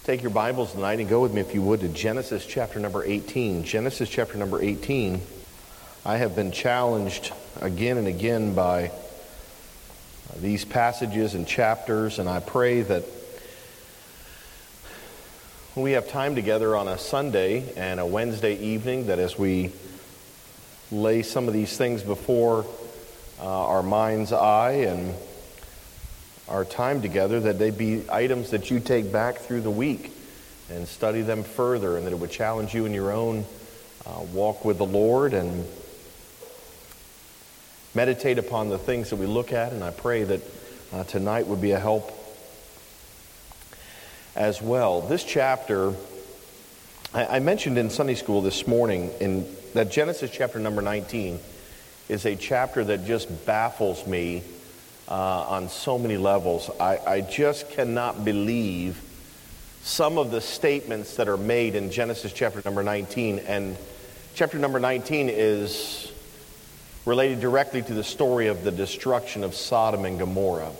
Take your Bibles tonight and go with me, if you would, to Genesis chapter number 18. Genesis chapter number 18. I have been challenged again and again by these passages and chapters, and I pray that when we have time together on a Sunday and a Wednesday evening, that as we lay some of these things before our mind's eye and our time together, that they be items that you take back through the week and study them further, and that it would challenge you in your own walk with the Lord and meditate upon the things that we look at. And I pray that tonight would be a help as well. This chapter, I mentioned in Sunday school this morning, in that Genesis chapter number 19 is a chapter that just baffles me on so many levels. I just cannot believe some of the statements that are made in Genesis chapter number 19. And chapter number 19 is related directly to the story of the destruction of Sodom and Gomorrah.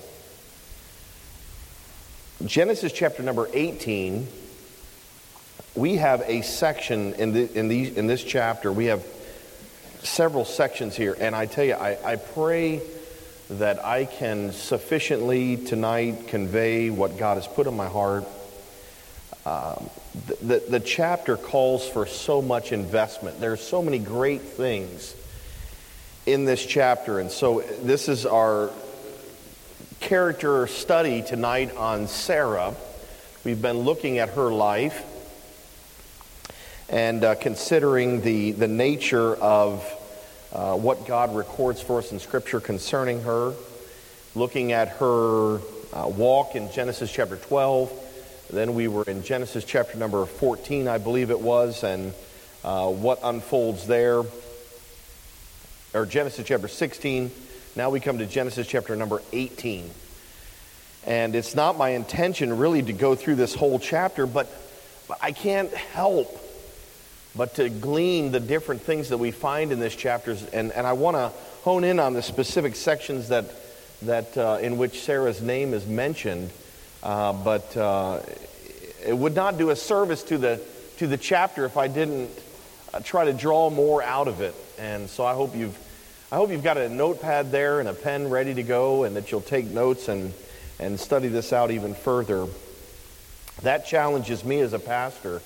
Genesis chapter number 18, we have a section in this chapter. We have several sections here, and I tell you, I pray that I can sufficiently tonight convey what God has put in my heart. The chapter calls for so much investment. There's so many great things in this chapter, and so this is our character study tonight on Sarah. We've been looking at her life and considering the nature of what God records for us in Scripture concerning her, looking at her walk in Genesis chapter 12. Then we were in Genesis chapter number 14, I believe it was, and what unfolds there, or Genesis chapter 16. Now we come to Genesis chapter number 18. And it's not my intention really to go through this whole chapter, but I can't help but to glean the different things that we find in this chapter, and I want to hone in on the specific sections that in which Sarah's name is mentioned, but it would not do a service to the chapter if I didn't try to draw more out of it. And so I hope you've got a notepad there and a pen ready to go, and that you'll take notes and study this out even further. That challenges me as a pastor.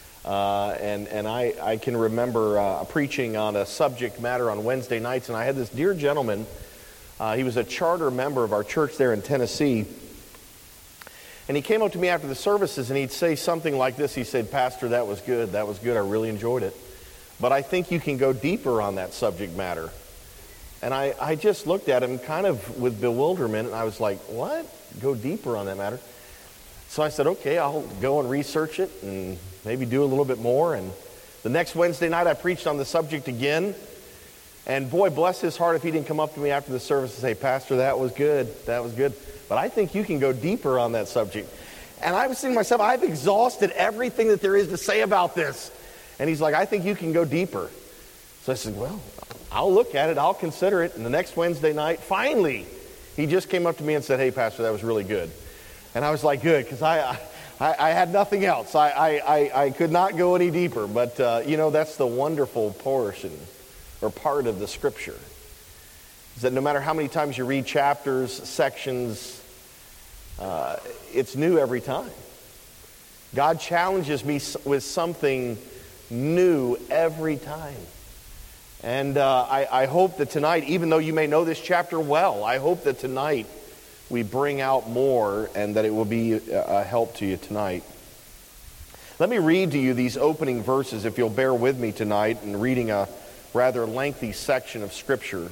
And I can remember preaching on a subject matter on Wednesday nights, and I had this dear gentleman. He was a charter member of our church there in Tennessee. And he came up to me after the services, and he'd say something like this. He said, "Pastor, that was good. That was good. I really enjoyed it. But I think you can go deeper on that subject matter." And I just looked at him kind of with bewilderment, and I was like, "What? Go deeper on that matter?" So I said, "Okay, I'll go and research it and maybe do a little bit more." And the next Wednesday night I preached on the subject again. And boy, bless his heart if he didn't come up to me after the service and say, "Pastor, that was good. That was good. But I think you can go deeper on that subject." And I was thinking to myself, I've exhausted everything that there is to say about this. And he's like, "I think you can go deeper." So I said, "Well, I'll look at it. I'll consider it." And the next Wednesday night, finally, he just came up to me and said, "Hey, Pastor, that was really good." And I was like, "Good," because I had nothing else. I could not go any deeper. But, that's the wonderful portion or part of the Scripture, is that no matter how many times you read chapters, sections, it's new every time. God challenges me with something new every time. And I hope that tonight, even though you may know this chapter well, I hope that tonight we bring out more and that it will be a help to you tonight. Let me read to you these opening verses, if you'll bear with me tonight, in reading a rather lengthy section of Scripture.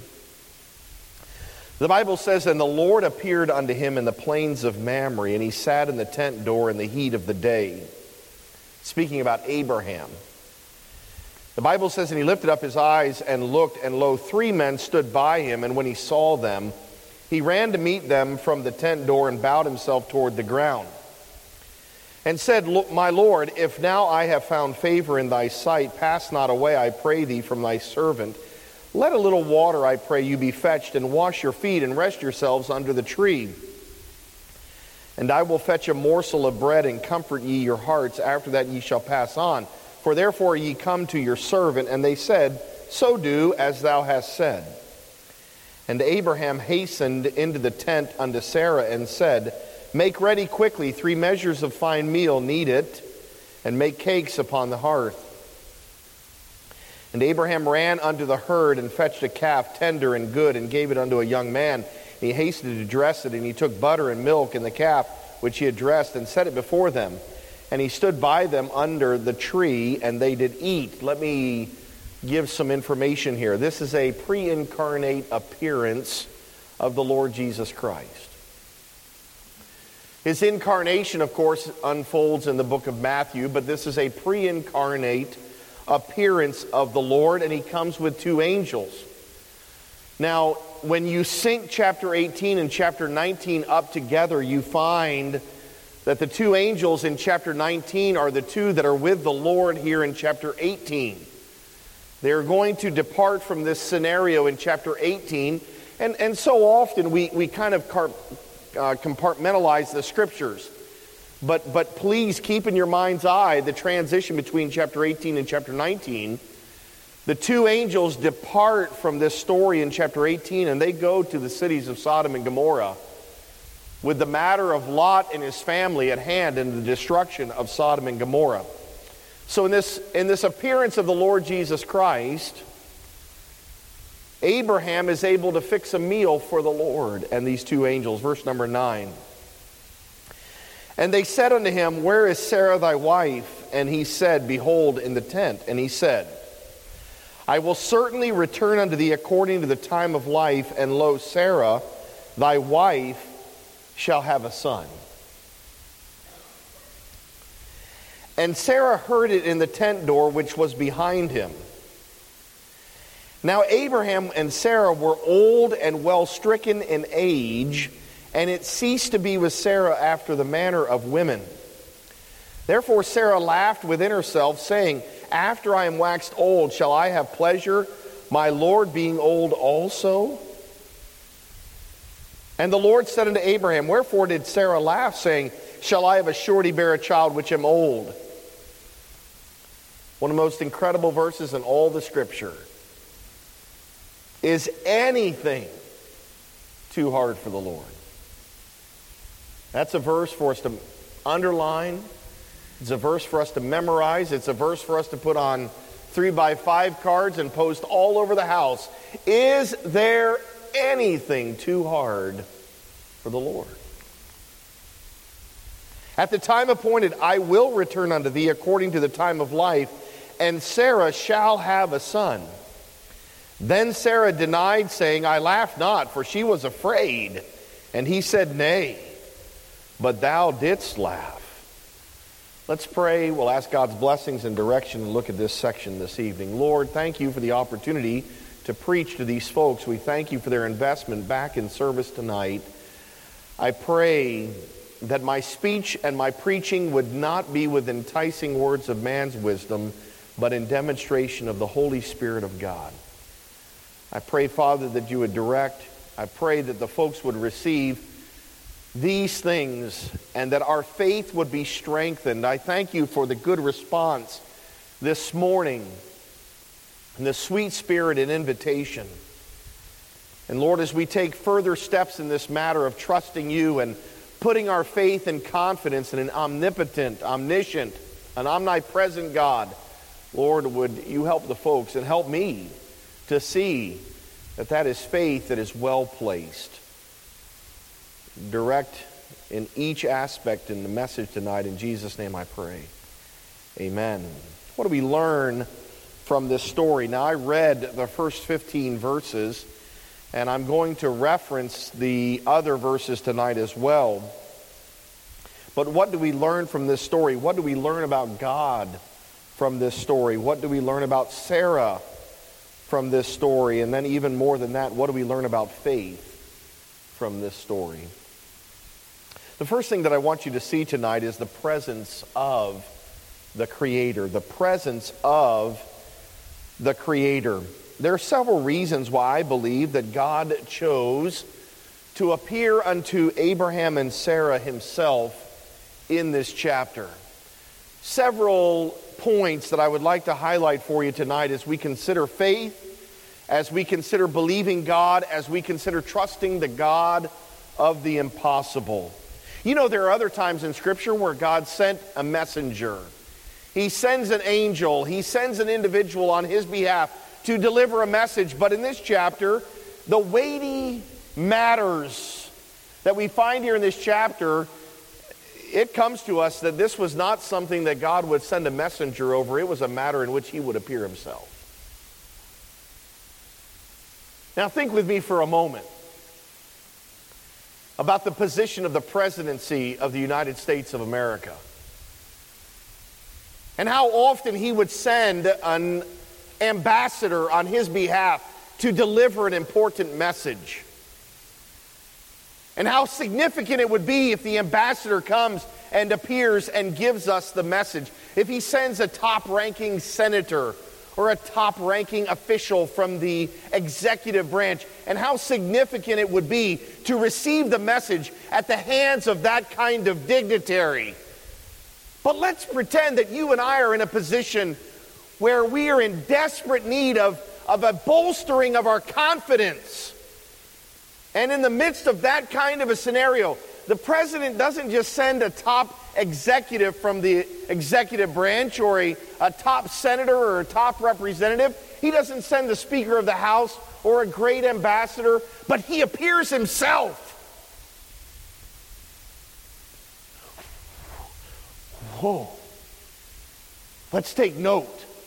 The Bible says, "And the Lord appeared unto him in the plains of Mamre, and he sat in the tent door in the heat of the day." Speaking about Abraham. The Bible says, "And he lifted up his eyes and looked, and lo, 3 men stood by him. And when he saw them, he ran to meet them from the tent door and bowed himself toward the ground. And said, My Lord, if now I have found favor in thy sight, pass not away, I pray thee, from thy servant. Let a little water, I pray you, be fetched, and wash your feet, and rest yourselves under the tree. And I will fetch a morsel of bread, and comfort ye your hearts. After that ye shall pass on. For therefore ye come to your servant. And they said, So do as thou hast said. And Abraham hastened into the tent unto Sarah, and said, Make ready quickly 3 measures of fine meal, knead it, and make cakes upon the hearth. And Abraham ran unto the herd, and fetched a calf tender and good, and gave it unto a young man. He hastened to dress it, and he took butter and milk and the calf which he had dressed, and set it before them. And he stood by them under the tree, and they did eat. Let me give some information here. This is a pre-incarnate appearance of the Lord Jesus Christ. His incarnation, of course, unfolds in the book of Matthew, but this is a pre-incarnate appearance of the Lord, and he comes with 2 angels. Now, when you sync chapter 18 and chapter 19 up together, you find that the 2 angels in chapter 19 are the 2 that are with the Lord here in chapter 18. They're going to depart from this scenario in chapter 18, and so often we kind of compartmentalize the scriptures. But please keep in your mind's eye the transition between chapter 18 and chapter 19. The 2 angels depart from this story in chapter 18, and they go to the cities of Sodom and Gomorrah with the matter of Lot and his family at hand and the destruction of Sodom and Gomorrah. So in this appearance of the Lord Jesus Christ, Abraham is able to fix a meal for the Lord and these 2 angels. Verse number 9. And they said unto him, Where is Sarah thy wife? And he said, Behold, in the tent. And he said, I will certainly return unto thee according to the time of life, and lo, Sarah, thy wife, shall have a son. And Sarah heard it in the tent door which was behind him. Now Abraham and Sarah were old and well stricken in age, and it ceased to be with Sarah after the manner of women. Therefore Sarah laughed within herself, saying, After I am waxed old, shall I have pleasure, my Lord being old also? And the Lord said unto Abraham, Wherefore did Sarah laugh, saying, Shall I of a surety bear a child which am old? One of the most incredible verses in all the Scripture. Is anything too hard for the Lord? That's a verse for us to underline. It's a verse for us to memorize. It's a verse for us to put on 3x5 cards and post all over the house. Is there anything too hard for the Lord? At the time appointed, I will return unto thee according to the time of life, and Sarah shall have a son. Then Sarah denied, saying, I laughed not, for she was afraid. And he said, Nay, but thou didst laugh. Let's pray. We'll ask God's blessings and direction and look at this section this evening. Lord, thank you for the opportunity to preach to these folks. We thank you for their investment back in service tonight. I pray that my speech and my preaching would not be with enticing words of man's wisdom, but in demonstration of the Holy Spirit of God. I pray, Father, that you would direct. I pray that the folks would receive these things and that our faith would be strengthened. I thank you for the good response this morning and the sweet spirit and invitation. And Lord, as we take further steps in this matter of trusting you and putting our faith and confidence in an omnipotent, omniscient, an omnipresent God, Lord, would you help the folks and help me to see that that is faith that is well placed. Direct in each aspect in the message tonight. In Jesus' name I pray. Amen. What do we learn from this story? Now, I read the first 15 verses, and I'm going to reference the other verses tonight as well. But what do we learn from this story? What do we learn about God from this story? What do we learn about Sarah from this story? And then even more than that, what do we learn about faith from this story? The first thing that I want you to see tonight is the presence of the Creator. The presence of the Creator. There are several reasons why I believe that God chose to appear unto Abraham and Sarah himself in this chapter. Several points that I would like to highlight for you tonight as we consider faith, as we consider believing God, as we consider trusting the God of the impossible. You know, there are other times in Scripture where God sent a messenger. He sends an angel. He sends an individual on his behalf to deliver a message. But in this chapter, the weighty matters that we find here in this chapter, it comes to us that this was not something that God would send a messenger over. It was a matter in which he would appear himself. Now think with me for a moment about the position of the presidency of the United States of America, and how often he would send an ambassador on his behalf to deliver an important message. And how significant it would be if the ambassador comes and appears and gives us the message. If he sends a top-ranking senator or a top-ranking official from the executive branch, and how significant it would be to receive the message at the hands of that kind of dignitary. But let's pretend that you and I are in a position where we are in desperate need of a bolstering of our confidence. And in the midst of that kind of a scenario, the president doesn't just send a top executive from the executive branch or a top senator or a top representative. He doesn't send the Speaker of the House or a great ambassador, but he appears himself. Whoa. Let's take note.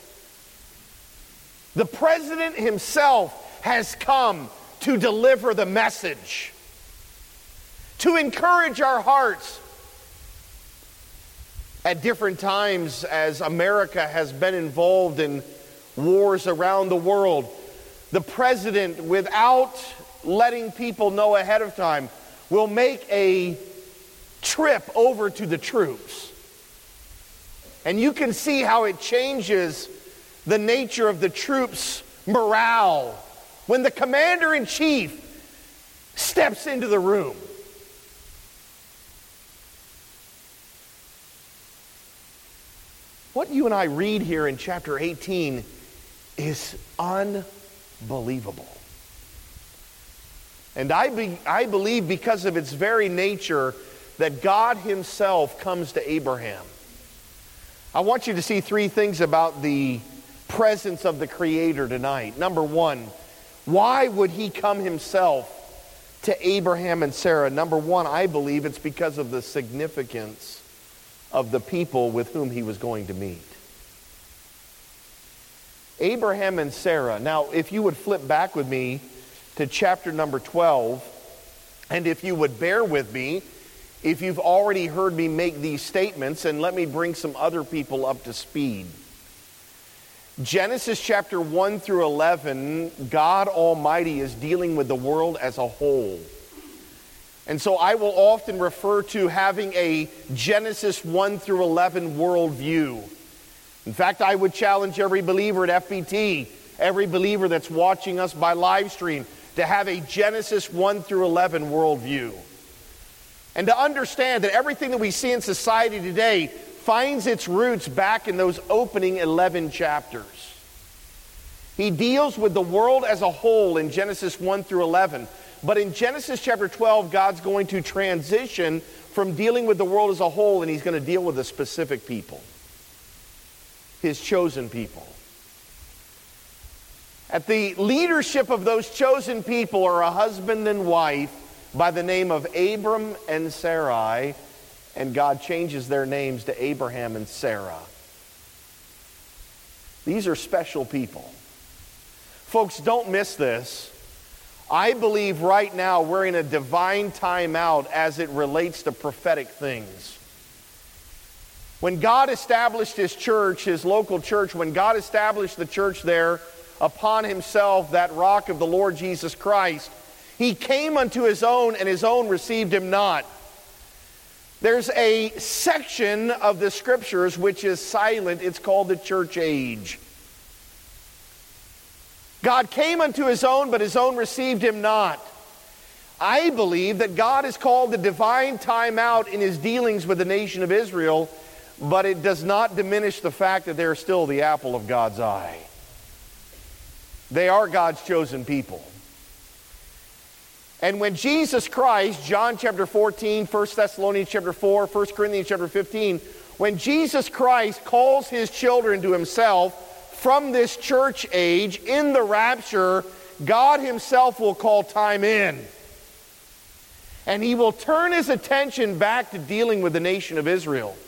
The president himself has come to deliver the message, to encourage our hearts. At different times, as America has been involved in wars around the world, the president, without letting people know ahead of time, will make a trip over to the troops. And you can see how it changes the nature of the troops' morale when the commander-in-chief steps into the room. What you and I read here in chapter 18 is unbelievable. And I believe because of its very nature that God himself comes to Abraham. I want you to see three things about the presence of the Creator tonight. Number one, why would he come himself to Abraham and Sarah? Number one, I believe it's because of the significance of the people with whom he was going to meet. Abraham and Sarah. Now, if you would flip back with me to chapter number 12, and if you would bear with me, if you've already heard me make these statements, and let me bring some other people up to speed. Genesis chapter 1 through 11, God Almighty is dealing with the world as a whole. And so I will often refer to having a Genesis 1 through 11 worldview. In fact, I would challenge every believer at FBT, every believer that's watching us by live stream, to have a Genesis 1 through 11 worldview. And to understand that everything that we see in society today finds its roots back in those opening 11 chapters. He deals with the world as a whole in Genesis 1 through 11. But in Genesis chapter 12, God's going to transition from dealing with the world as a whole, and he's going to deal with a specific people. His chosen people. At the leadership of those chosen people are a husband and wife by the name of Abram and Sarai, and God changes their names to Abraham and Sarah. These are special people. Folks, don't miss this. I believe right now we're in a divine timeout as it relates to prophetic things. When God established his church, his local church, when God established the church there upon himself, that rock of the Lord Jesus Christ, he came unto his own, and his own received him not. There's a section of the scriptures which is silent. It's called the church age. God came unto his own, but his own received him not. I believe that God has called the divine timeout in his dealings with the nation of Israel, but it does not diminish the fact that they are still the apple of God's eye. They are God's chosen people. And when Jesus Christ, John chapter 14, 1 Thessalonians chapter 4, 1 Corinthians chapter 15, when Jesus Christ calls his children to himself from this church age in the rapture, God himself will call time in. And he will turn his attention back to dealing with the nation of Israel.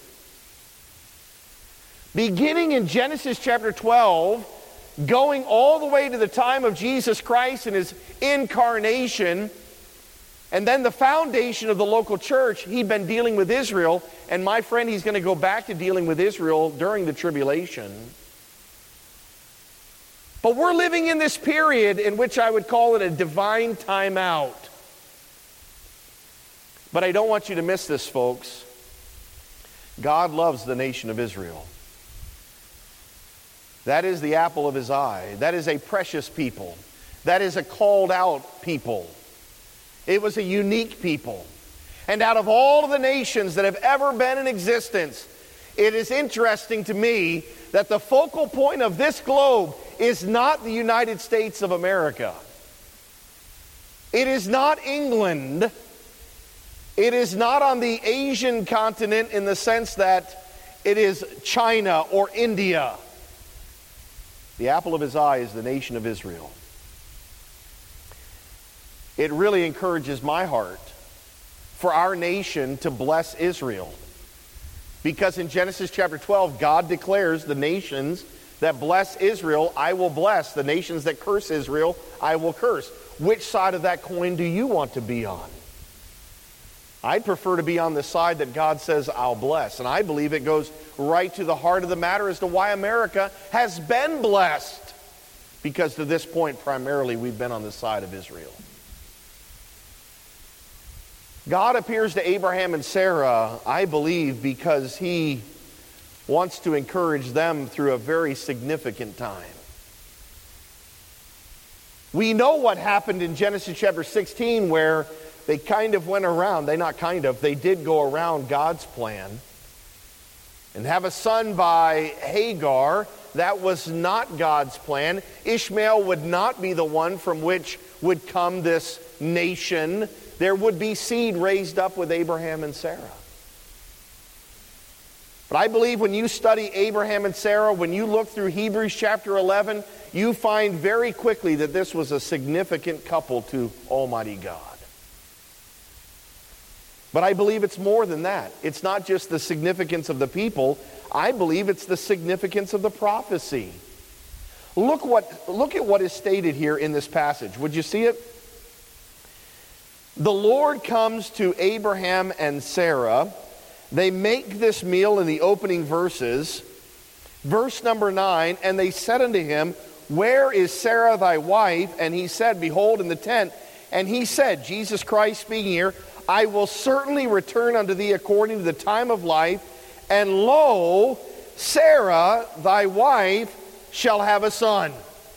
Beginning in Genesis chapter 12, going all the way to the time of Jesus Christ and his incarnation, and then the foundation of the local church, he'd been dealing with Israel. And my friend, he's going to go back to dealing with Israel during the tribulation. But we're living in this period in which I would call it a divine timeout. But I don't want you to miss this, folks. God loves the nation of Israel. That is the apple of his eye. That is a precious people. That is a called out people. It was a unique people. And out of all of the nations that have ever been in existence, it is interesting to me that the focal point of this globe is not the United States of America. It is not England. It is not on the Asian continent in the sense that it is China or India. The apple of his eye is the nation of Israel. It really encourages my heart for our nation to bless Israel. Because in Genesis chapter 12, God declares the nations that bless Israel, I will bless. The nations that curse Israel, I will curse. Which side of that coin do you want to be on? I'd prefer to be on the side that God says, I'll bless. And I believe it goes right to the heart of the matter as to why America has been blessed. Because to this point, primarily, we've been on the side of Israel. God appears to Abraham and Sarah, I believe, because he wants to encourage them through a very significant time. We know what happened in Genesis chapter 16 where they kind of went around, they did go around God's plan and have a son by Hagar. That was not God's plan. Ishmael would not be the one from which would come this nation. There would be seed raised up with Abraham and Sarah. But I believe when you study Abraham and Sarah, when you look through Hebrews chapter 11, you find very quickly that this was a significant couple to Almighty God. But I believe it's more than that. It's not just the significance of the people. I believe it's the significance of the prophecy. Look at what is stated here in this passage. Would you see it? The Lord comes to Abraham and Sarah. They make this meal in the opening verses. Verse number 9, and they said unto him, Where is Sarah thy wife? And he said, Behold, in the tent. And he said, Jesus Christ speaking here, I will certainly return unto thee according to the time of life, and lo, Sarah thy wife shall have a son.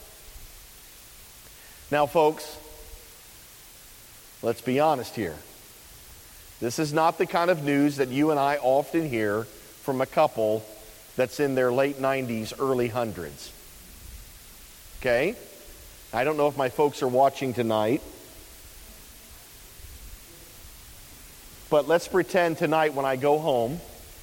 Now, folks, let's be honest here. This is not the kind of news that you and I often hear from a couple that's in their late 90s, early 100s. Okay? I don't know if my folks are watching tonight. But let's pretend tonight when I go home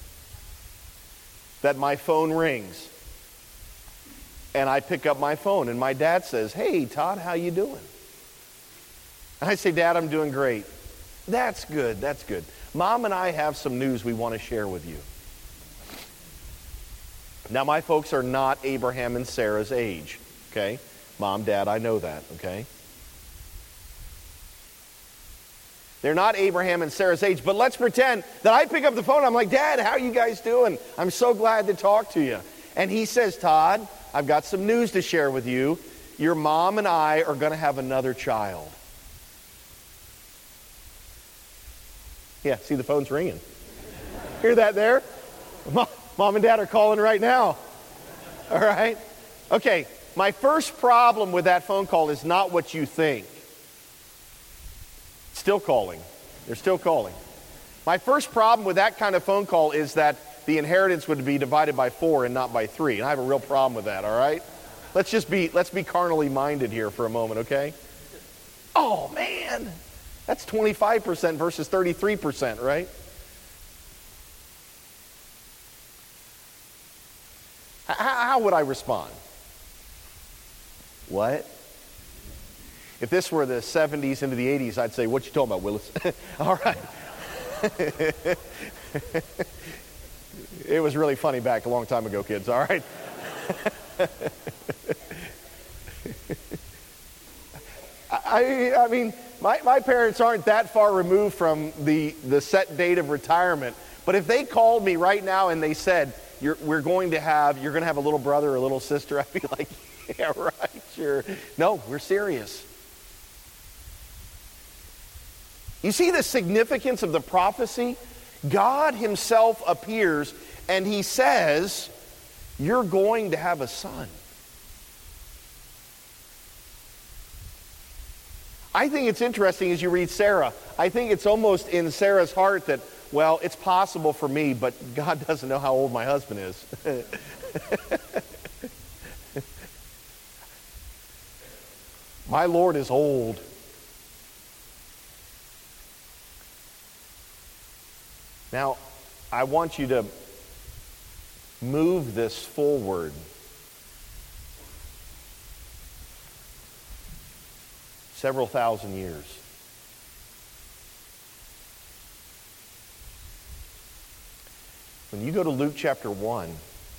that my phone rings. And I pick up my phone and my dad says, Hey, Todd, how you doing? And I say, Dad, I'm doing great. That's good, that's good. Mom and I have some news we want to share with you. Now, my folks are not Abraham and Sarah's age, okay? Mom, Dad, I know that, okay? They're not Abraham and Sarah's age, but let's pretend that I pick up the phone. I'm like, Dad, how are you guys doing? I'm so glad to talk to you. And he says, Todd, I've got some news to share with you. Your mom and I are going to have another child. Yeah, see the phone's ringing. Hear that there? Mom and Dad are calling right now. All right? Okay, my first problem with that phone call is not what you think. Still calling. They're still calling. My first problem with that kind of phone call is that the inheritance would be divided by 4 and not by 3. And I have a real problem with that, all right? Let's be carnally minded here for a moment, okay? Oh, man. That's 25% versus 33%, right? How would I respond? What? If this were the 70s into the 80s, I'd say, what you talking about, Willis? All right. It was really funny back a long time ago, kids, all right? I mean, my parents aren't that far removed from the set date of retirement, but if they called me right now and they said, you're going to have a little brother or a little sister, I'd be like, yeah, right, sure. No, we're serious. You see the significance of the prophecy? God himself appears and he says, you're going to have a son. I think it's interesting as you read Sarah. I think it's almost in Sarah's heart that, well, it's possible for me, but God doesn't know how old my husband is. My Lord is old. Now, I want you to move this forward. Several thousand years. When you go to Luke chapter 1,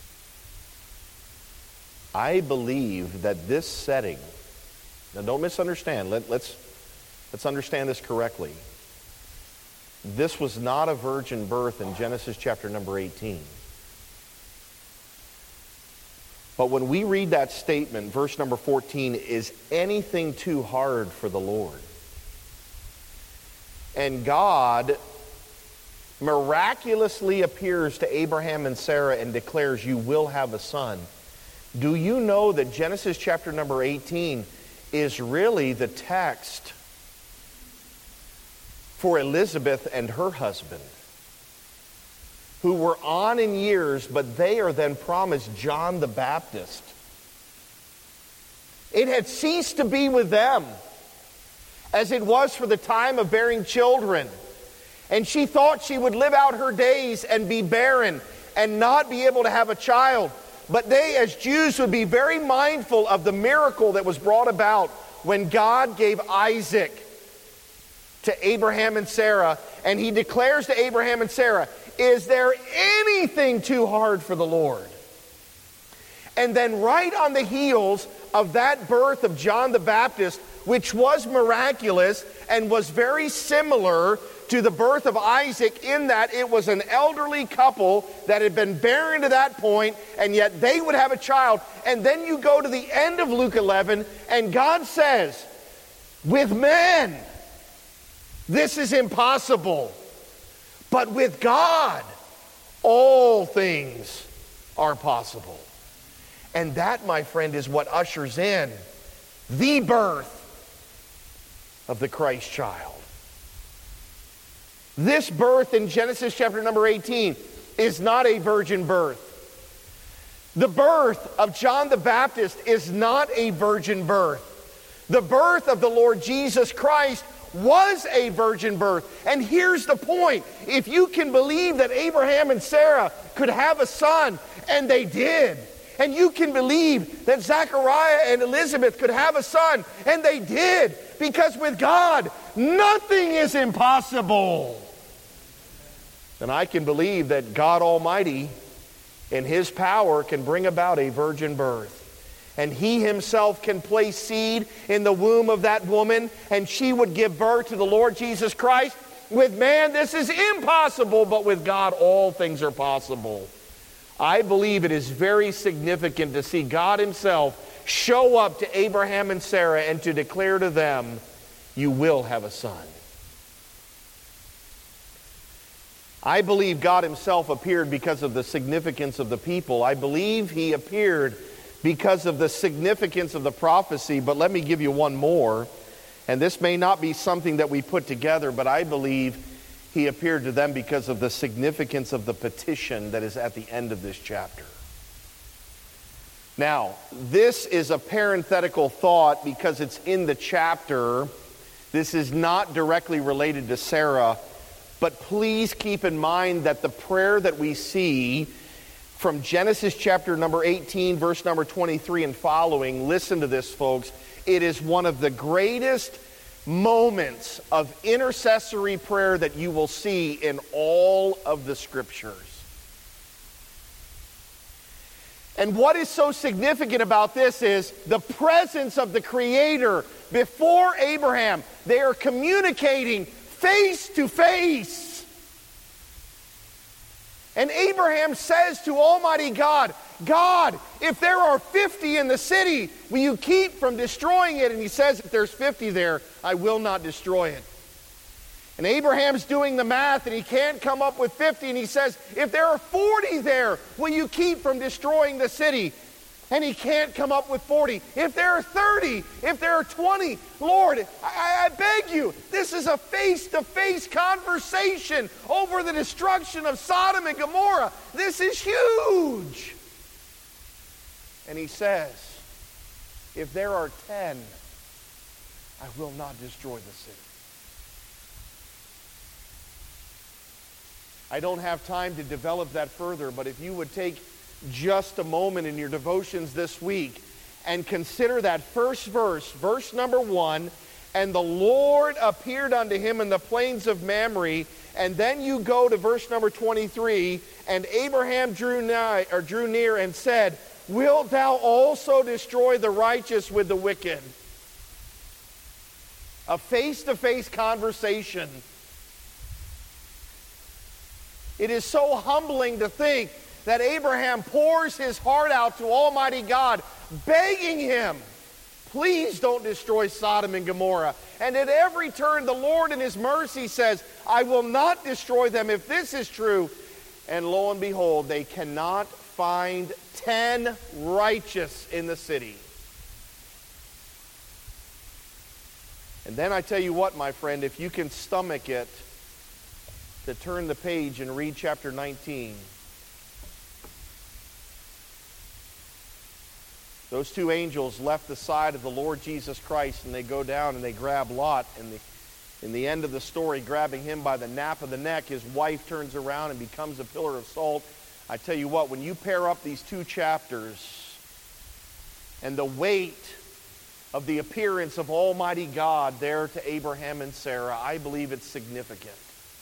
I believe that this setting, now don't misunderstand, let's understand this correctly. This was not a virgin birth in Genesis chapter number 18. But when we read that statement, verse number 14, is anything too hard for the Lord? And God miraculously appears to Abraham and Sarah and declares, you will have a son. Do you know that Genesis chapter number 18 is really the text for Elizabeth and her husband, who were on in years, but they are then promised John the Baptist. It had ceased to be with them as it was for the time of bearing children. And she thought she would live out her days and be barren and not be able to have a child. But they, as Jews, would be very mindful of the miracle that was brought about when God gave Isaac to Abraham and Sarah. And he declares to Abraham and Sarah, is there anything too hard for the Lord? And then right on the heels of that birth of John the Baptist, which was miraculous and was very similar to the birth of Isaac in that it was an elderly couple that had been barren to that point, and yet they would have a child. And then you go to the end of Luke 11, and God says, with men, this is impossible. But with God, all things are possible. And that, my friend, is what ushers in the birth of the Christ child. This birth in Genesis chapter number 18 is not a virgin birth. The birth of John the Baptist is not a virgin birth. The birth of the Lord Jesus Christ was a virgin birth. And here's the point. If you can believe that Abraham and Sarah could have a son, and they did, and you can believe that Zechariah and Elizabeth could have a son, and they did, because with God, nothing is impossible. Then I can believe that God Almighty, in His power, can bring about a virgin birth. And He Himself can place seed in the womb of that woman, and she would give birth to the Lord Jesus Christ. With man, this is impossible, but with God, all things are possible. I believe it is very significant to see God Himself show up to Abraham and Sarah and to declare to them, you will have a son. I believe God Himself appeared because of the significance of the people. I believe He appeared because of the significance of the prophecy, but let me give you one more. And this may not be something that we put together, but I believe he appeared to them because of the significance of the petition that is at the end of this chapter. Now, this is a parenthetical thought because it's in the chapter. This is not directly related to Sarah, but please keep in mind that the prayer that we see from Genesis chapter number 18, verse number 23 and following, listen to this, folks. It is one of the greatest moments of intercessory prayer that you will see in all of the Scriptures. And what is so significant about this is the presence of the Creator before Abraham. They are communicating face to face. And Abraham says to Almighty God, God, if there are 50 in the city, will you keep from destroying it? And he says, if there's 50 there, I will not destroy it. And Abraham's doing the math, and he can't come up with 50. And he says, if there are 40 there, will you keep from destroying the city? And he can't come up with 40. If there are 30, if there are 20, Lord, I beg you, this is a face-to-face conversation over the destruction of Sodom and Gomorrah. This is huge. And he says, if there are 10, I will not destroy the city. I don't have time to develop that further, but if you would take just a moment in your devotions this week and consider that first verse, verse number 1, and the Lord appeared unto him in the plains of Mamre, and then you go to verse number 23, and Abraham drew near and said, wilt thou also destroy the righteous with the wicked? A face-to-face conversation. It is so humbling to think that Abraham pours his heart out to Almighty God, begging him, please don't destroy Sodom and Gomorrah. And at every turn, the Lord in his mercy says, I will not destroy them if this is true. And lo and behold, they cannot find 10 righteous in the city. And then I tell you what, my friend, if you can stomach it, to turn the page and read chapter 19. Those two angels left the side of the Lord Jesus Christ, and they go down and they grab Lot. And in the end of the story, grabbing him by the nape of the neck, his wife turns around and becomes a pillar of salt. I tell you what, when you pair up these two chapters and the weight of the appearance of Almighty God there to Abraham and Sarah, I believe it's significant.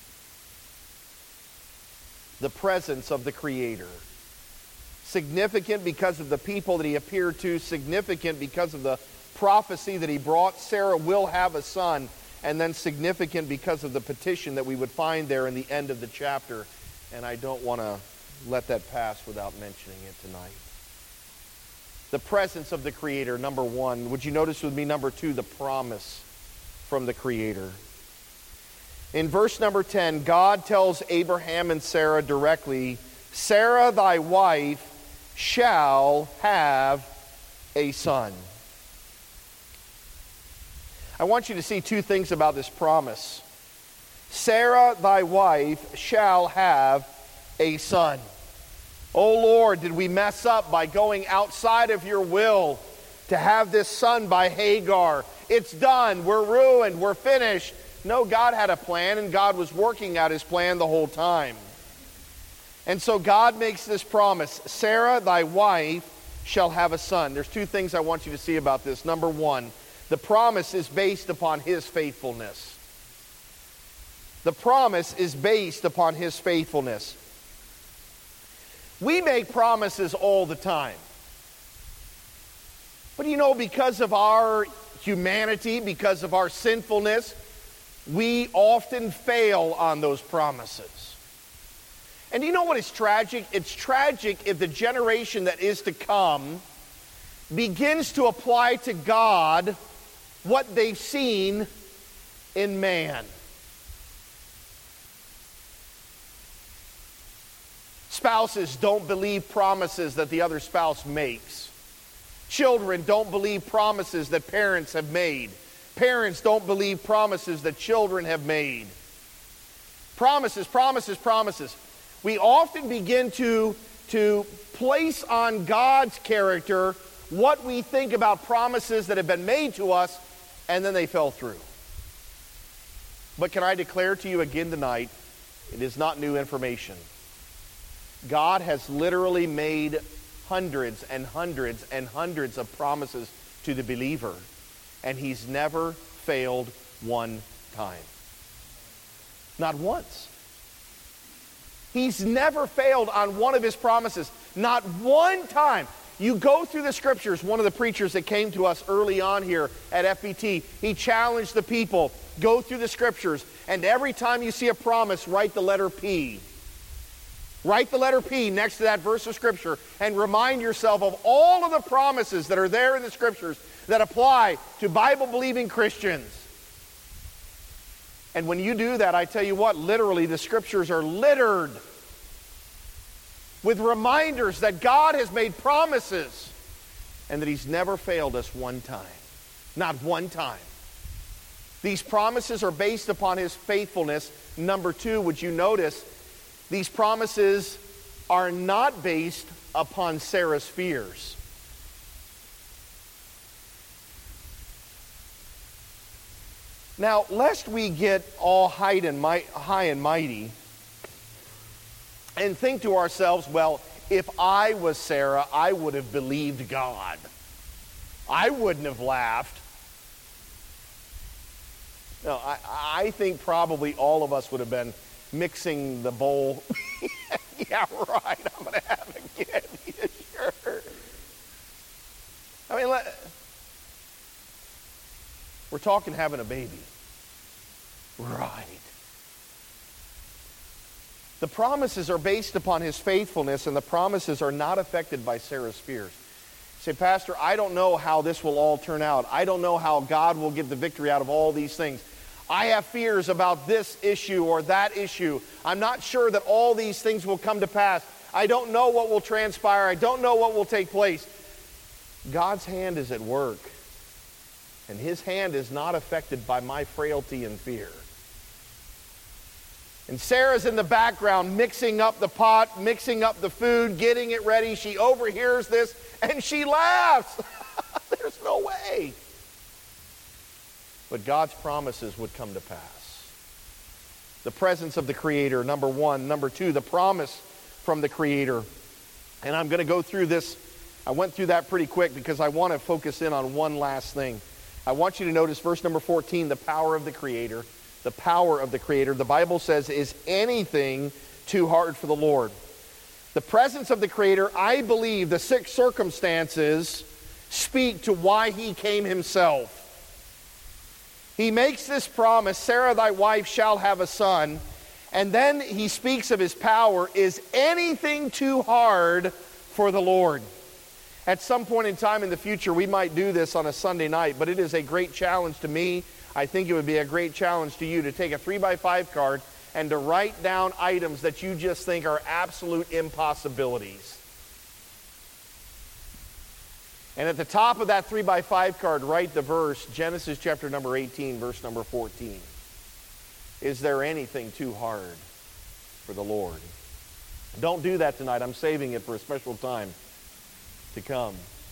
The presence of the Creator. Significant because of the people that he appeared to. Significant because of the prophecy that he brought. Sarah will have a son. And then significant because of the petition that we would find there in the end of the chapter. And I don't want to let that pass without mentioning it tonight. The presence of the Creator, number 1. Would you notice with me, number 2, the promise from the Creator. In verse number 10, God tells Abraham and Sarah directly, Sarah thy wife shall have a son. I want you to see two things about this promise. Sarah thy wife shall have a son. Oh Lord, did we mess up by going outside of your will to have this son by Hagar? It's done. We're ruined. We're finished. No, God had a plan, and God was working out his plan the whole time. And so God makes this promise, Sarah, thy wife, shall have a son. There's two things I want you to see about this. Number 1, the promise is based upon his faithfulness. The promise is based upon his faithfulness. We make promises all the time. But you know, because of our humanity, because of our sinfulness, we often fail on those promises. And you know what is tragic? It's tragic if the generation that is to come begins to apply to God what they've seen in man. Spouses don't believe promises that the other spouse makes. Children don't believe promises that parents have made. Parents don't believe promises that children have made. Promises, promises, promises. We often begin to place on God's character what we think about promises that have been made to us, and then they fell through. But can I declare to you again tonight, it is not new information. God has literally made hundreds and hundreds and hundreds of promises to the believer, and he's never failed one time. Not once. He's never failed on one of his promises. Not one time. You go through the scriptures. One of the preachers that came to us early on here at FBT, he challenged the people, go through the scriptures, and every time you see a promise, write the letter P. Write the letter P next to that verse of Scripture and remind yourself of all of the promises that are there in the Scriptures that apply to Bible-believing Christians. And when you do that, I tell you what, literally the Scriptures are littered with reminders that God has made promises and that he's never failed us one time. Not one time. These promises are based upon his faithfulness. Number two, would you notice, these promises are not based upon Sarah's fears. Now, lest we get all high and mighty and think to ourselves, well, if I was Sarah, I would have believed God. I wouldn't have laughed. No, I think probably all of us would have been mixing the bowl. Yeah, right, I'm going to have a kid. Yeah, sure. I mean, we're talking having a baby. Right. The promises are based upon his faithfulness, and the promises are not affected by Sarah's fears. You say, Pastor, I don't know how this will all turn out. I don't know how God will give the victory out of all these things. I have fears about this issue or that issue. I'm not sure that all these things will come to pass. I don't know what will transpire. I don't know what will take place. God's hand is at work, and his hand is not affected by my frailty and fear. And Sarah's in the background mixing up the pot, mixing up the food, getting it ready. She overhears this, and she laughs. There's no way. But God's promises would come to pass. The presence of the Creator, number one. Number two, the promise from the Creator. And I'm going to go through this. I went through that pretty quick because I want to focus in on one last thing. I want you to notice verse number 14, the power of the Creator. The power of the Creator. The Bible says, is anything too hard for the Lord? The presence of the Creator, I believe the six circumstances speak to why he came himself. He makes this promise, Sarah thy wife shall have a son, and then he speaks of his power. Is anything too hard for the Lord? At some point in time in the future, we might do this on a Sunday night, but it is a great challenge to me. I think it would be a great challenge to you to take a 3x5 card and to write down items that you just think are absolute impossibilities. And at the top of that 3x5 card, write the verse, Genesis chapter number 18, verse number 14. Is there anything too hard for the Lord? Don't do that tonight. I'm saving it for a special time to come.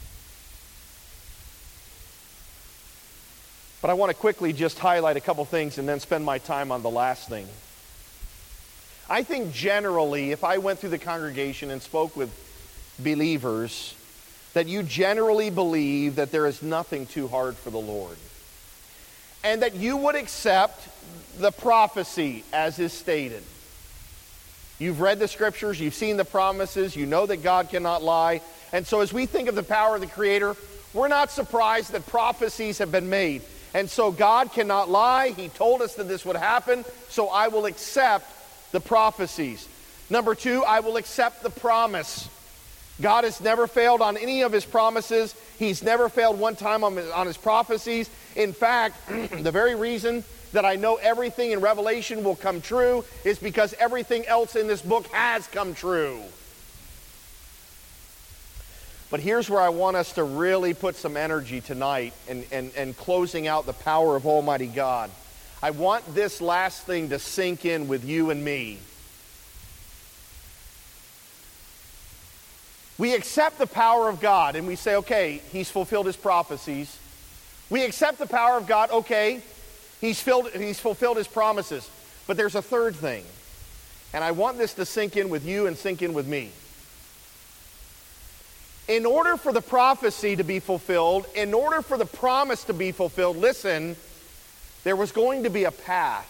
But I want to quickly just highlight a couple things and then spend my time on the last thing. I think generally, if I went through the congregation and spoke with believers, that you generally believe that there is nothing too hard for the Lord. And that you would accept the prophecy as is stated. You've read the scriptures, you've seen the promises, you know that God cannot lie. And so as we think of the power of the Creator, we're not surprised that prophecies have been made. And so God cannot lie. He told us that this would happen, so I will accept the prophecies. Number two, I will accept the promise. God has never failed on any of his promises. He's never failed one time on his prophecies. In fact, the very reason that I know everything in Revelation will come true is because everything else in this book has come true. But here's where I want us to really put some energy tonight and closing out the power of Almighty God. I want this last thing to sink in with you and me. We accept the power of God and we say, okay, He's fulfilled His prophecies. We accept the power of God, okay, He's fulfilled His promises. But there's a third thing. And I want this to sink in with you and sink in with me. In order for the prophecy to be fulfilled, in order for the promise to be fulfilled, listen, there was going to be a path.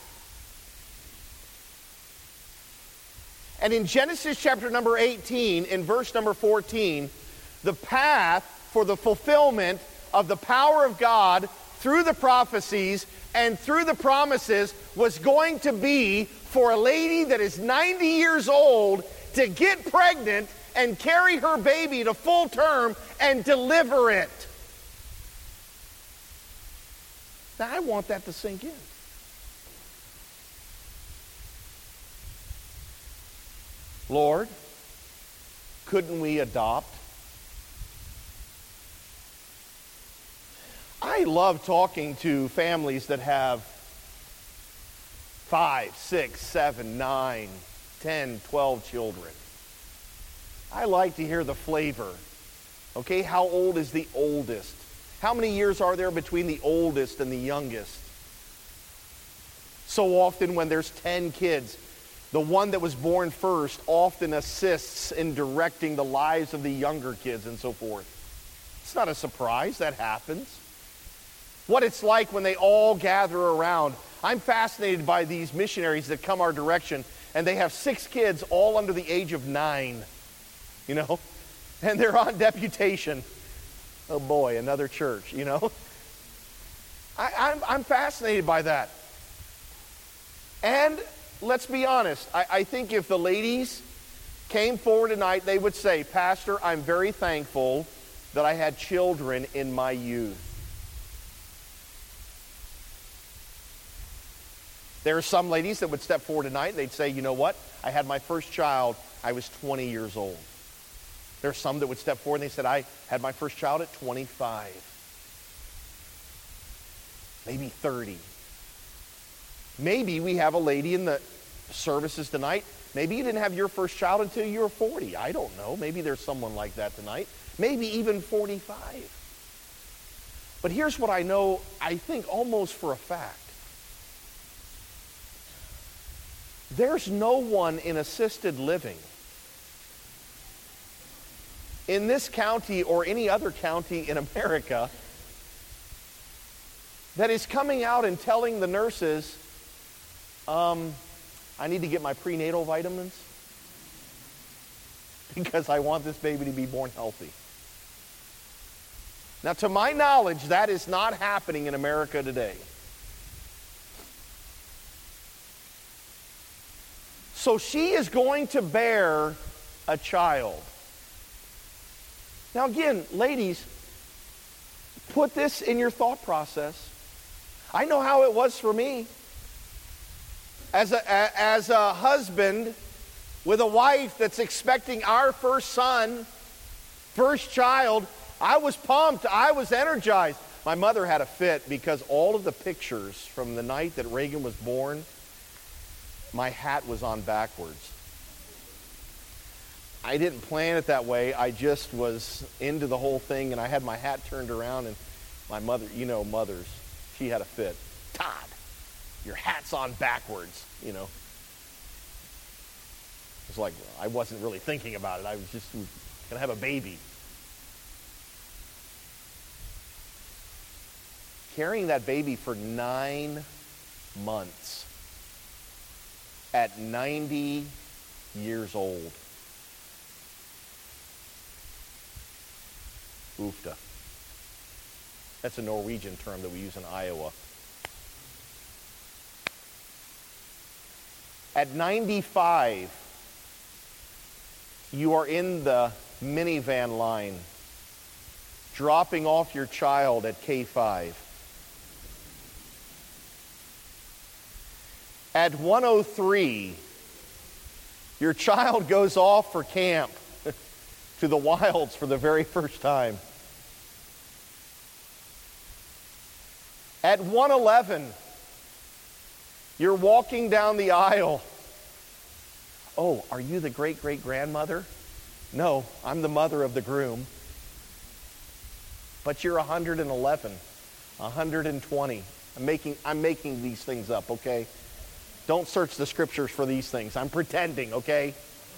And in Genesis chapter number 18, in verse number 14, the path for the fulfillment of the power of God through the prophecies and through the promises was going to be for a lady that is 90 years old to get pregnant and carry her baby to full term and deliver it. Now, I want that to sink in. Lord, couldn't we adopt? I love talking to families that have 5, 6, 7, 9, 10, 12 children. I like to hear the flavor. Okay, how old is the oldest? How many years are there between the oldest and the youngest? So often when there's 10 kids, the one that was born first often assists in directing the lives of the younger kids and so forth. It's not a surprise, that happens. What it's like when they all gather around. I'm fascinated by these missionaries that come our direction, and they have 6 kids all under the age of 9. You know, and they're on deputation. Oh boy, another church, you know. I'm fascinated by that. And let's be honest, I think if the ladies came forward tonight, they would say, Pastor, I'm very thankful that I had children in my youth. There are some ladies that would step forward tonight and they'd say, you know what, I had my first child, I was 20 years old. There are some that would step forward and they said, I had my first child at 25. Maybe 30. Maybe we have a lady in the services tonight. Maybe you didn't have your first child until you were 40. I don't know. Maybe there's someone like that tonight. Maybe even 45. But here's what I know, I think almost for a fact. There's no one in assisted living in this county or any other county in America that is coming out and telling the nurses, I need to get my prenatal vitamins because I want this baby to be born healthy. Now, to my knowledge, that is not happening in America today. So she is going to bear a child. Now again, ladies, put this in your thought process. I know how it was for me. As a husband with a wife that's expecting our first son, first child, I was pumped. I was energized. My mother had a fit because all of the pictures from the night that Reagan was born, my hat was on backwards. I didn't plan it that way. I just was into the whole thing, and I had my hat turned around, and my mother, you know, mothers, she had a fit. Todd, your hat's on backwards, you know. It's like, I wasn't really thinking about it. I was just going to have a baby. Carrying that baby for 9 months at 90 years old. Oofta. That's a Norwegian term that we use in Iowa. At 95, you are in the minivan line, dropping off your child at K5. At 103, your child goes off for camp. to the wilds for the very first time. At 111, you're walking down the aisle. Oh, are you the great-great-grandmother? No, I'm the mother of the groom. But you're 111, 120. I'm making these things up, okay? Don't search the scriptures for these things. I'm pretending, okay?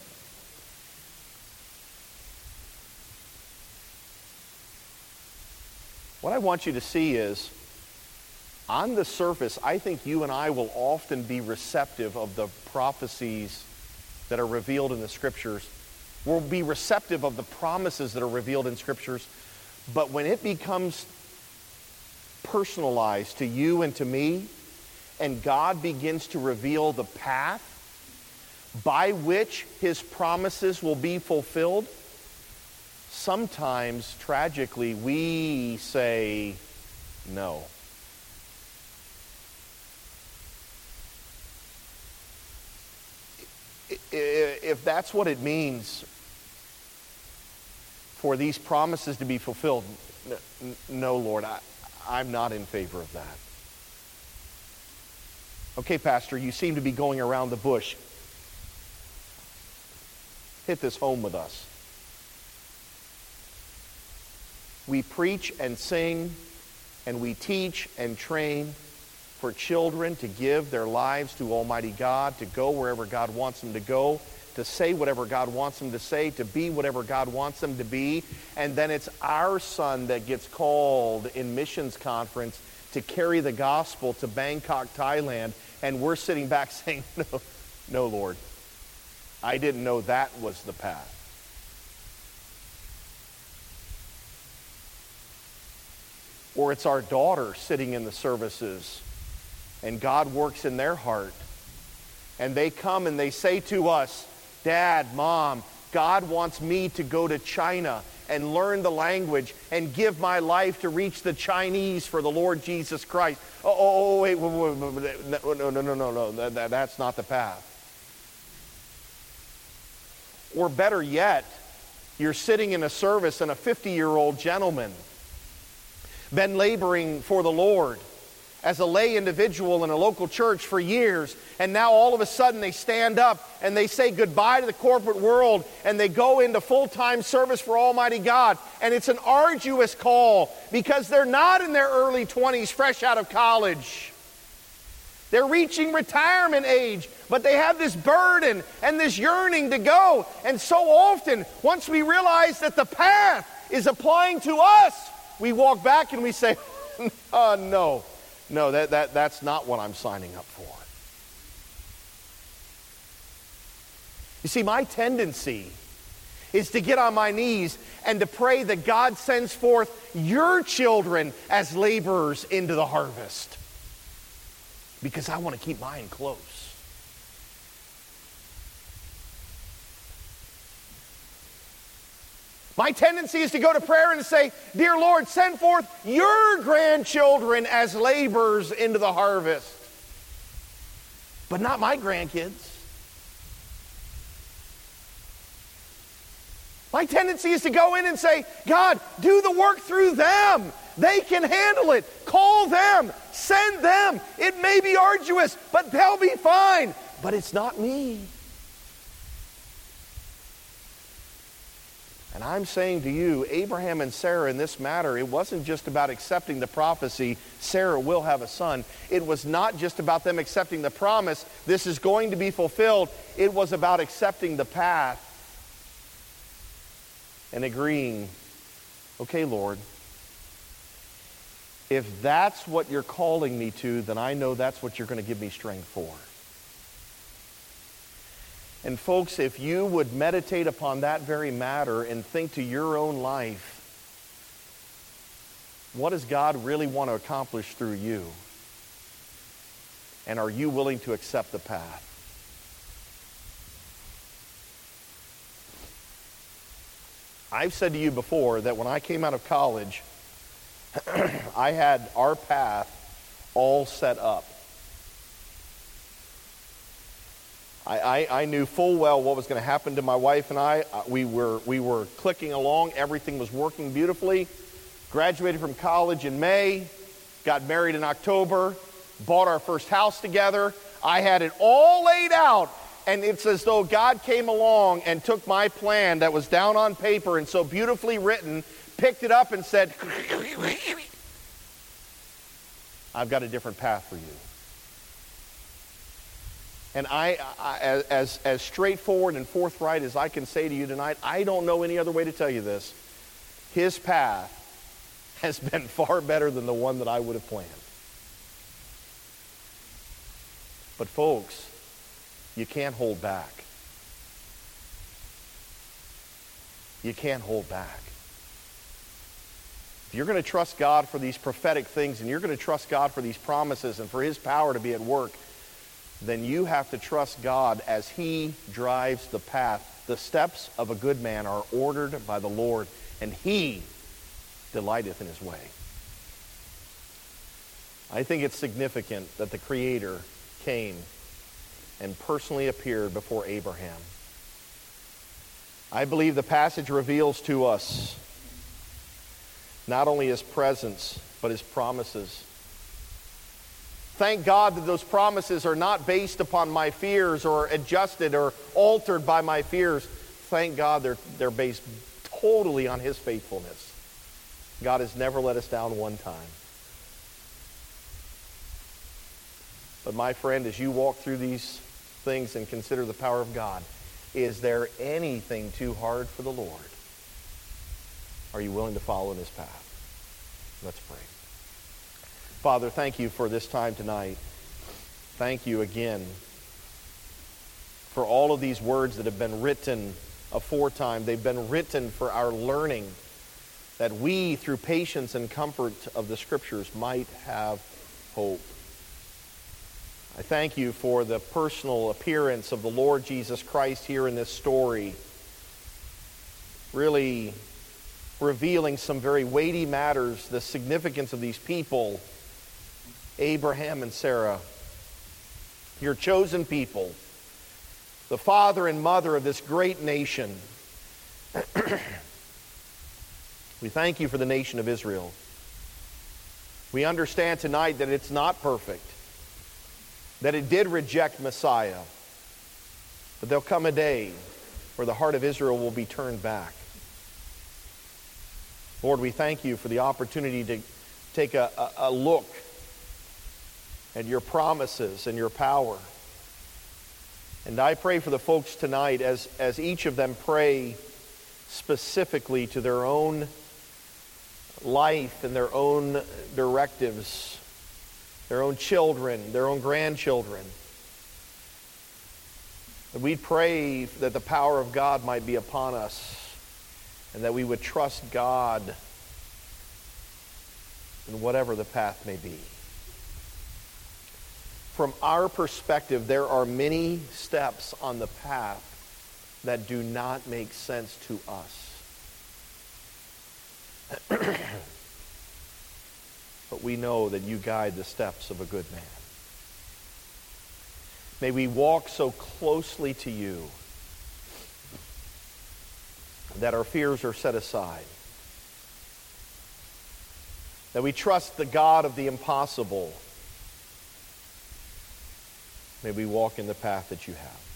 What I want you to see is, on the surface, I think you and I will often be receptive of the prophecies that are revealed in the scriptures. We'll be receptive of the promises that are revealed in scriptures. But when it becomes personalized to you and to me, and God begins to reveal the path by which his promises will be fulfilled, sometimes, tragically, we say no. If that's what it means for these promises to be fulfilled, no, Lord, I'm not in favor of that. Okay, Pastor, you seem to be going around the bush. Hit this home with us. We preach and sing, and we teach and train for children to give their lives to Almighty God, to go wherever God wants them to go, to say whatever God wants them to say, to be whatever God wants them to be. And then it's our son that gets called in missions conference to carry the gospel to Bangkok, Thailand, and we're sitting back saying, no, Lord, I didn't know that was the path. Or it's our daughter sitting in the services, and God works in their heart, and they come and they say to us, Dad, Mom, God wants me to go to China and learn the language and give my life to reach the Chinese for the Lord Jesus Christ. Wait, no, that's not the path. Or better yet, you're sitting in a service and a 50-year-old gentleman, been laboring for the Lord as a lay individual in a local church for years, and now all of a sudden they stand up and they say goodbye to the corporate world and they go into full-time service for Almighty God. And it's an arduous call because they're not in their early 20s, fresh out of college. They're reaching retirement age, but they have this burden and this yearning to go. And so often, once we realize that the path is applying to us, we walk back and we say, no, that's not what I'm signing up for. You see, my tendency is to get on my knees and to pray that God sends forth your children as laborers into the harvest, because I want to keep mine close. My tendency is to go to prayer and to say, Dear Lord, send forth your grandchildren as laborers into the harvest, but not my grandkids. My tendency is to go in and say, God, do the work through them. They can handle it. Call them. Send them. It may be arduous, but they'll be fine. But it's not me. And I'm saying to you, Abraham and Sarah in this matter, it wasn't just about accepting the prophecy, Sarah will have a son. It was not just about them accepting the promise, this is going to be fulfilled. It was about accepting the path and agreeing, okay, Lord, if that's what you're calling me to, then I know that's what you're going to give me strength for. And folks, if you would meditate upon that very matter and think to your own life, what does God really want to accomplish through you? And are you willing to accept the path? I've said to you before that when I came out of college, I had our path all set up. I knew full well what was going to happen to my wife and I. We were clicking along. Everything was working beautifully. Graduated from college in May, got married in October, bought our first house together. I had it all laid out, and it's as though God came along and took my plan that was down on paper and so beautifully written, picked it up and said, I've got a different path for you. And as straightforward and forthright as I can say to you tonight, I don't know any other way to tell you this. His path has been far better than the one that I would have planned. But folks, you can't hold back. You can't hold back. If you're going to trust God for these prophetic things, and you're going to trust God for these promises and for His power to be at work, then you have to trust God as He drives the path. The steps of a good man are ordered by the Lord, and He delighteth in His way. I think it's significant that the Creator came and personally appeared before Abraham. I believe the passage reveals to us not only His presence, but His promises. Thank God that those promises are not based upon my fears or adjusted or altered by my fears. Thank God they're based totally on His faithfulness. God has never let us down one time. But my friend, as you walk through these things and consider the power of God, is there anything too hard for the Lord? Are you willing to follow in His path? Let's pray. Father, thank you for this time tonight. Thank you again for all of these words that have been written aforetime. They've been written for our learning, that we, through patience and comfort of the Scriptures, might have hope. I thank you for the personal appearance of the Lord Jesus Christ here in this story, really revealing some very weighty matters, the significance of these people, Abraham and Sarah, your chosen people, the father and mother of this great nation. We thank you for the nation of Israel. We understand tonight that it's not perfect, that it did reject Messiah, but there'll come a day where the heart of Israel will be turned back. Lord, we thank you for the opportunity to take a look at your promises and your power. And I pray for the folks tonight as each of them pray specifically to their own life and their own directives, their own children, their own grandchildren. And we pray that the power of God might be upon us and that we would trust God in whatever the path may be. From our perspective, there are many steps on the path that do not make sense to us. But we know that you guide the steps of a good man. May we walk so closely to you that our fears are set aside. That we trust the God of the impossible. May we walk in the path that you have.